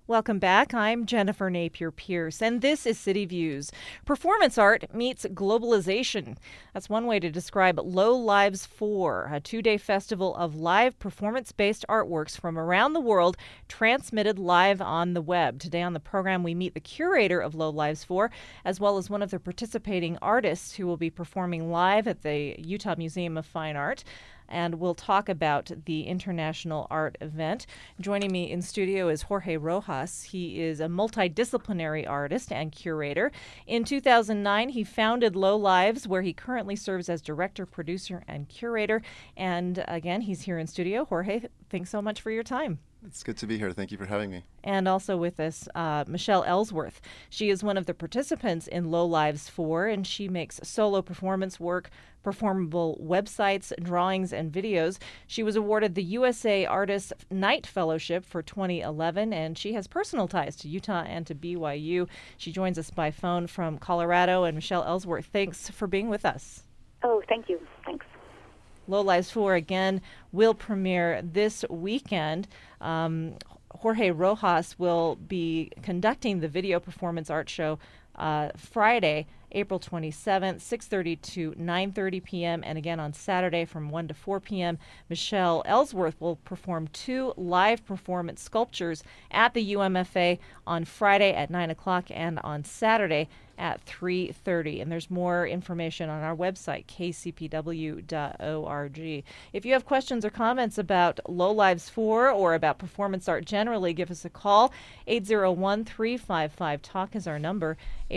Welcome back. I'm Jennifer Napier Pierce, and this is City Views. Performance art meets globalization. That's one way to describe Low Lives 4, a two-day festival of live performance-based artworks from around the world transmitted live on the web. Today on the program, we meet the curator of Low Lives 4, as well as one of the participating artists who will be performing live at the Utah Museum of Fine Art. And we'll talk about the International Art event. Joining me in studio is Jorge Rojas. He is a multidisciplinary artist and curator. In 2009, he founded Low Lives, where he currently serves as director, producer, and curator. And again, he's here in studio. Jorge, thanks so much for your time. It's good to be here. Thank you for having me. And also with us, Michelle Ellsworth. She is one of the participants in Low Lives 4, and she makes solo performance work, performable websites, drawings, and videos. She was awarded the USA Artists Knight Fellowship for 2011, and she has personal ties to Utah and to BYU. She joins us by phone from Colorado. And Michelle Ellsworth, thanks for being with us. Oh, thank you. Thanks. Low Lives 4, again, will premiere this weekend. Jorge Rojas will be conducting the video performance art show Friday, April 27th, 6:30 to 9:30 p.m., and again on Saturday from 1 to 4 p.m. Michelle Ellsworth will perform two live performance sculptures at the UMFA on Friday at 9 o'clock and on Saturday at 3:30. And there's more information on our website, kcpw.org. If you have questions or comments about Low Lives 4 or about performance art generally, give us a call. 801-355-TALK is our number,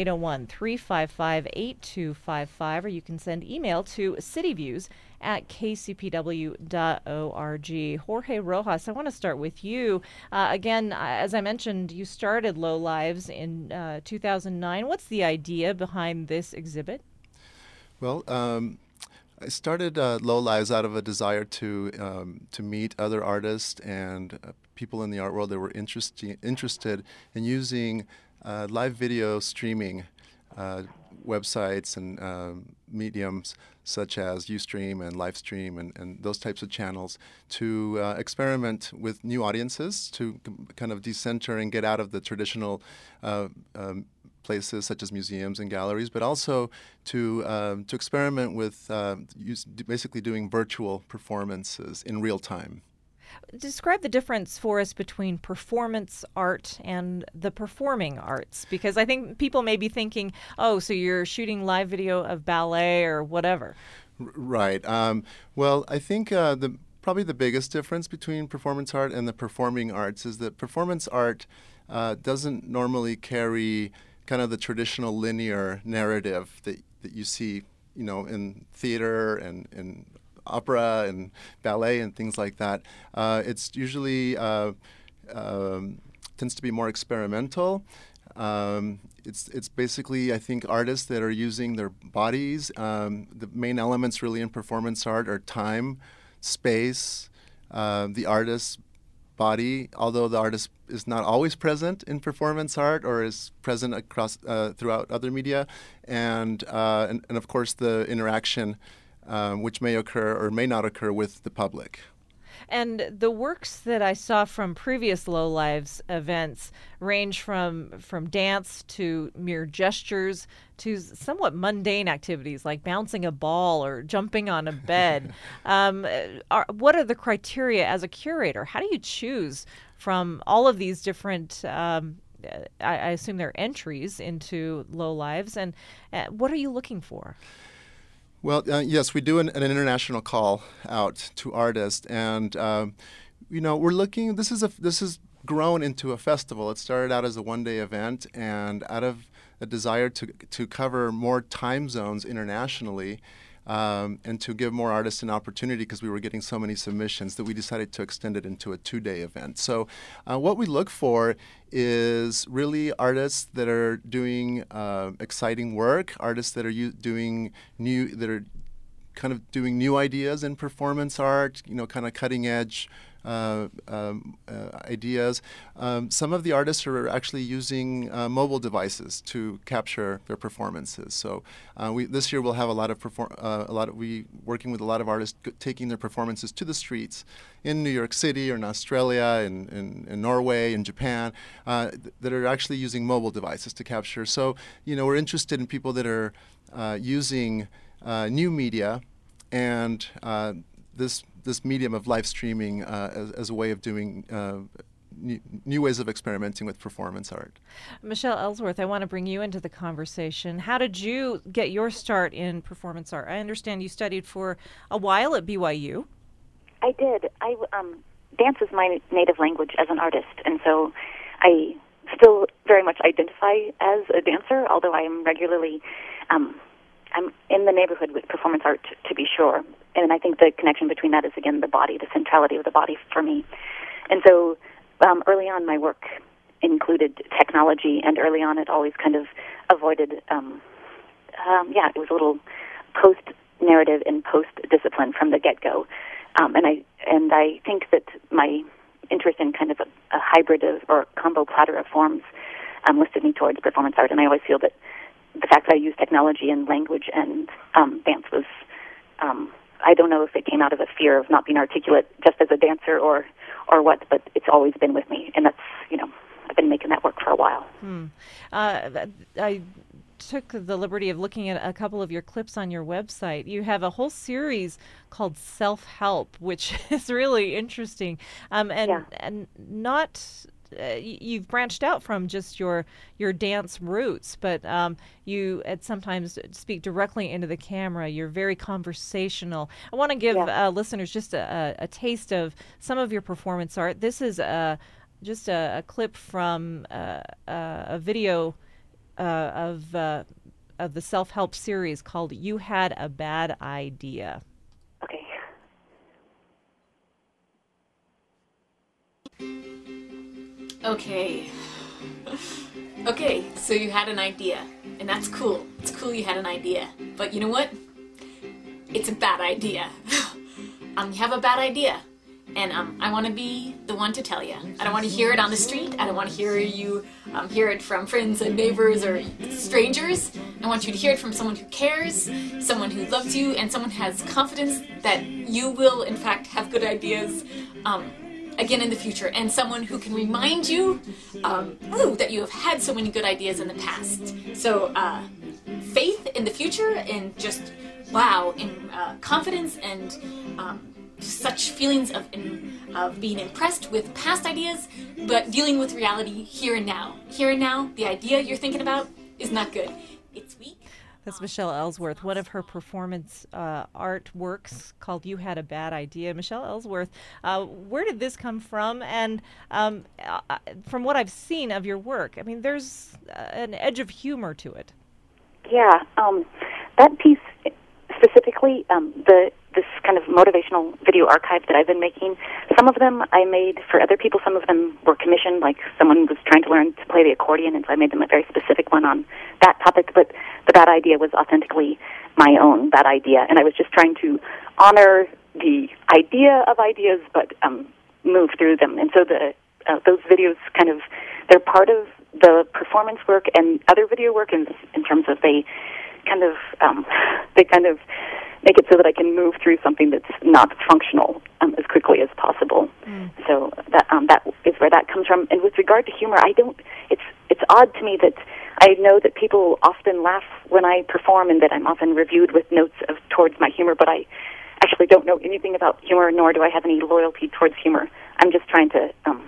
801-355-8255, or you can send email to cityviews@kcpw.org. Jorge Rojas, I want to start with you. Again, as I mentioned, you started Low Lives in 2009. What's the idea behind this exhibit? Well, I started Low Lives out of a desire to meet other artists and people in the art world that were interested in using live video streaming websites and mediums such as Ustream and Livestream and those types of channels to experiment with new audiences, to kind of decenter and get out of the traditional places such as museums and galleries, but also to experiment with basically doing virtual performances in real time. Describe the difference for us between performance art and the performing arts, because I think people may be thinking, oh, so you're shooting live video of ballet or whatever. Right. Well, I think probably the biggest difference between performance art and the performing arts is that performance art doesn't normally carry kind of the traditional linear narrative that you see, in theater and in opera and ballet and things like that. It's usually tends to be more experimental. It's basically, I think, artists that are using their bodies. The main elements really in performance art are time, space, the artist's body, although the artist is not always present in performance art or is present across throughout other media, and of course the interaction which may occur or may not occur with the public. And the works that I saw from previous Low Lives events range from dance to mere gestures to somewhat mundane activities like bouncing a ball or jumping on a bed. What are the criteria as a curator? How do you choose from all of these different I assume they're entries into Low Lives, and what are you looking for? Well, yes, we do an international call out to artists, and we're looking. This is grown into a festival. It started out as a one-day event, and out of a desire to cover more time zones internationally, and to give more artists an opportunity, because we were getting so many submissions, that we decided to extend it into a two-day event. So what we look for is really artists that are doing exciting work, artists that are doing new ideas in performance art, kind of cutting edge ideas. Some of the artists are actually using mobile devices to capture their performances. So this year we'll have we working with a lot of artists taking their performances to the streets in New York City or in Australia, in Norway, in Japan, that are actually using mobile devices to capture. So we're interested in people that are using new media and this medium of live streaming as a way of doing new ways of experimenting with performance art. Michelle Ellsworth, I want to bring you into the conversation. How did you get your start in performance art? I understand you studied for a while at BYU. I did. Dance is my native language as an artist, and so I still very much identify as a dancer, although I am regularly I'm in the neighborhood with performance art, to be sure. And I think the connection between that is, again, the body, the centrality of the body for me. And so early on, my work included technology, and early on it always kind of avoided, it was a little post-narrative and post-discipline from the get-go. And I think that my interest in kind of a hybrid or combo platter of forms listed me towards performance art, and I always feel that the fact that I use technology and language and dance was, I don't know if it came out of a fear of not being articulate just as a dancer or what, but it's always been with me, and that's, I've been making that work for a while. I took the liberty of looking at a couple of your clips on your website. You have a whole series called Self-Help, which is really interesting, and not... you've branched out from just your dance roots, but you sometimes speak directly into the camera. You're very conversational. I want to give listeners just a taste of some of your performance art. This is just a clip from a video of the Self-Help series called "You Had a Bad Idea." Okay. Okay, so you had an idea, and that's cool. It's cool you had an idea. But you know what? It's a bad idea. You have a bad idea, and I want to be the one to tell you. I don't want to hear it on the street. I don't want to hear you hear it from friends and neighbors or strangers. I want you to hear it from someone who cares, someone who loves you, and someone who has confidence that you will, in fact, have good ideas again in the future, and someone who can remind you that you have had so many good ideas in the past. So faith in the future, and just in confidence, and such feelings of being impressed with past ideas, but dealing with reality here and now. Here and now, the idea you're thinking about is not good. It's weak. That's Michelle Ellsworth, one of her performance art works called "You Had a Bad Idea." Michelle Ellsworth, where did this come from? And from what I've seen of your work, I mean, there's an edge of humor to it. Yeah, that piece specifically, this kind of motivational video archive that I've been making, some of them I made for other people, some of them were commissioned, like someone was trying to learn to play the accordion, and so I made them a very specific one on that topic, but the bad idea was authentically my own bad idea, and I was just trying to honor the idea of ideas, but move through them. And so those videos they're part of the performance work and other video work in terms of they kind of make it so that I can move through something that's not functional as quickly as possible. So that is where that comes from. And with regard to humor, it's odd to me that I know that people often laugh when I perform, and that I'm often reviewed with notes towards my humor, but I actually don't know anything about humor, nor do I have any loyalty towards humor. I'm just trying to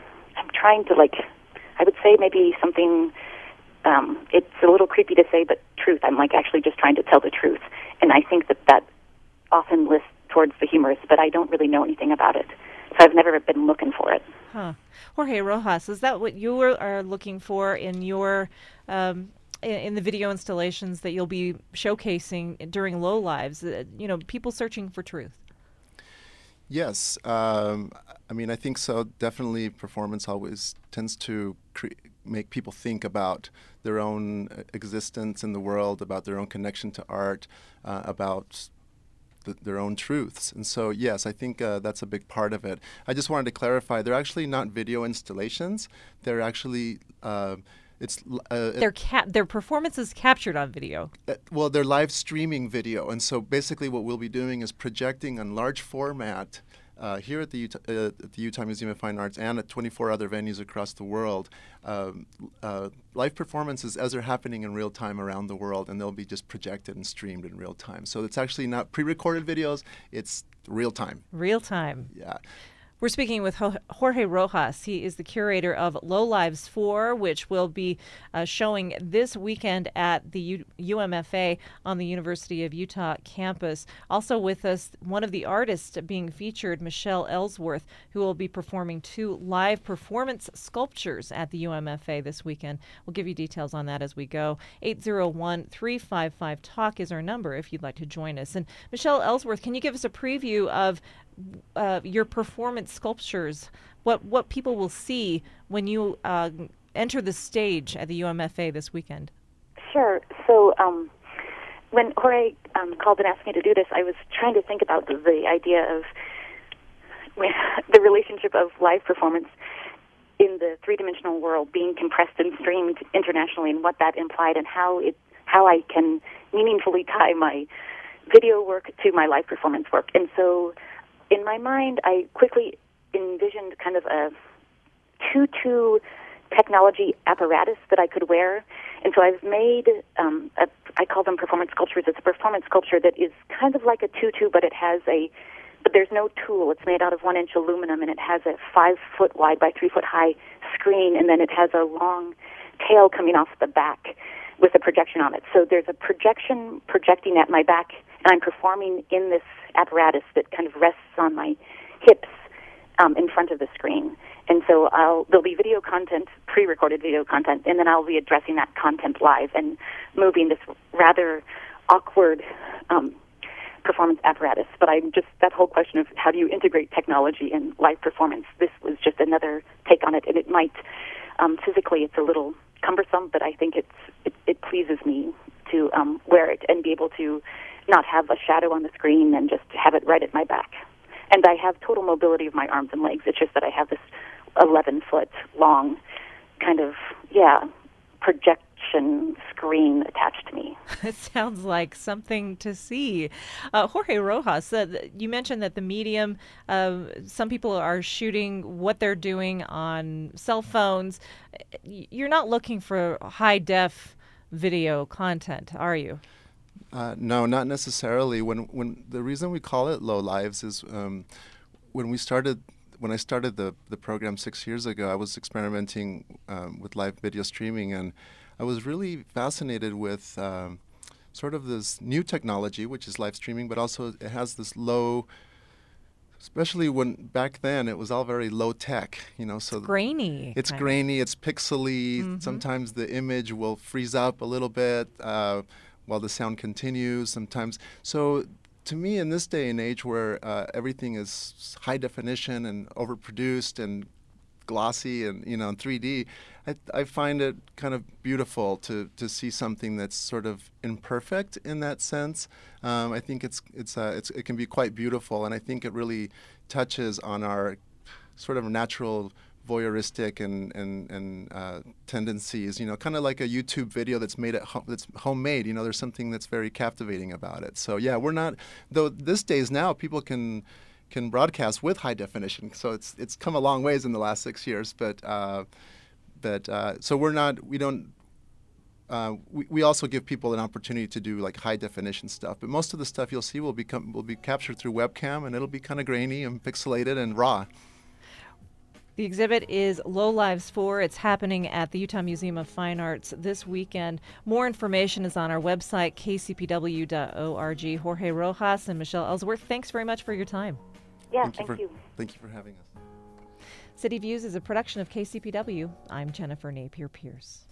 I would say maybe something, it's a little creepy to say, but truth. I'm actually just trying to tell the truth. And I think that often lists towards the humorous, but I don't really know anything about it. So I've never been looking for it. Jorge Rojas, is that what you are looking for in your in the video installations that you'll be showcasing during Low Lives? People searching for truth. Yes, I think so. Definitely, performance always tends to make people think about their own existence in the world, about their own connection to art, about their own truths. And so, yes, I think that's a big part of it. I just wanted to clarify, they're actually not video installations. They're actually their performance is captured on video. Well, they're live streaming video. And so basically what we'll be doing is projecting on large format here at the Utah Museum of Fine Arts and at 24 other venues across the world, live performances as they're happening in real time around the world, and they'll be just projected and streamed in real time. So it's actually not pre-recorded videos, it's real time. Real time. Yeah. We're speaking with Jorge Rojas. He is the curator of Low Lives 4, which will be showing this weekend at the UMFA on the University of Utah campus. Also with us, one of the artists being featured, Michelle Ellsworth, who will be performing 2 live performance sculptures at the UMFA this weekend. We'll give you details on that as we go. 801-355-TALK is our number if you'd like to join us. And Michelle Ellsworth, can you give us a preview of your performance sculptures, what people will see when you enter the stage at the UMFA this weekend? Sure. So when Jorge called and asked me to do this, I was trying to think about the idea of the relationship of live performance in the three-dimensional world being compressed and streamed internationally, and what that implied, and how I can meaningfully tie my video work to my live performance work. And so in my mind, I quickly envisioned kind of a tutu technology apparatus that I could wear. And so I've made, I call them performance sculptures. It's a performance sculpture that is kind of like a tutu, but there's no tool. It's made out of 1-inch aluminum, and it has a 5-foot wide by 3-foot high screen, and then it has a long tail coming off the back with a projection on it. So there's a projection projecting at my back, and I'm performing in this apparatus that kind of rests on my hips in front of the screen. And so there'll be video content, pre-recorded video content, and then I'll be addressing that content live and moving this rather awkward performance apparatus. But that whole question of how do you integrate technology and live performance, this was just another take on it. And it might, physically, it's a little cumbersome, but I think it pleases me to wear it and be able to not have a shadow on the screen and just have it right at my back. And I have total mobility of my arms and legs. It's just that I have this 11-foot long kind of, projection screen attached to me. It sounds like something to see. Jorge Rojas, you mentioned that the medium, some people are shooting what they're doing on cell phones. You're not looking for high-def video content, are you? No, not necessarily. When the reason we call it Low Lives is when I started the program 6 years ago, I was experimenting with live video streaming, and I was really fascinated with sort of this new technology, which is live streaming, but also it has this low, especially when back then it was all very low tech, so grainy. It's grainy, it's pixely. Mm-hmm. Sometimes the image will freeze up a little bit while the sound continues sometimes. So to me, in this day and age where everything is high definition and overproduced and glossy and in 3D, I find it kind of beautiful to see something that's sort of imperfect in that sense. I think it can be quite beautiful, and I think it really touches on our sort of natural voyeuristic and tendencies, kind of like a YouTube video that's made that's homemade. There's something that's very captivating about it. So yeah, we're not, though these days now people can broadcast with high definition. So it's come a long ways in the last 6 years. But so we also give people an opportunity to do like high definition stuff. But most of the stuff you'll see will be captured through webcam, and it'll be kind of grainy and pixelated and raw. The exhibit is Low Lives 4. It's happening at the Utah Museum of Fine Arts this weekend. More information is on our website, kcpw.org. Jorge Rojas and Michelle Ellsworth, thanks very much for your time. Yeah, thank you. Thank you for having us. City Views is a production of KCPW. I'm Jennifer Napier Pierce.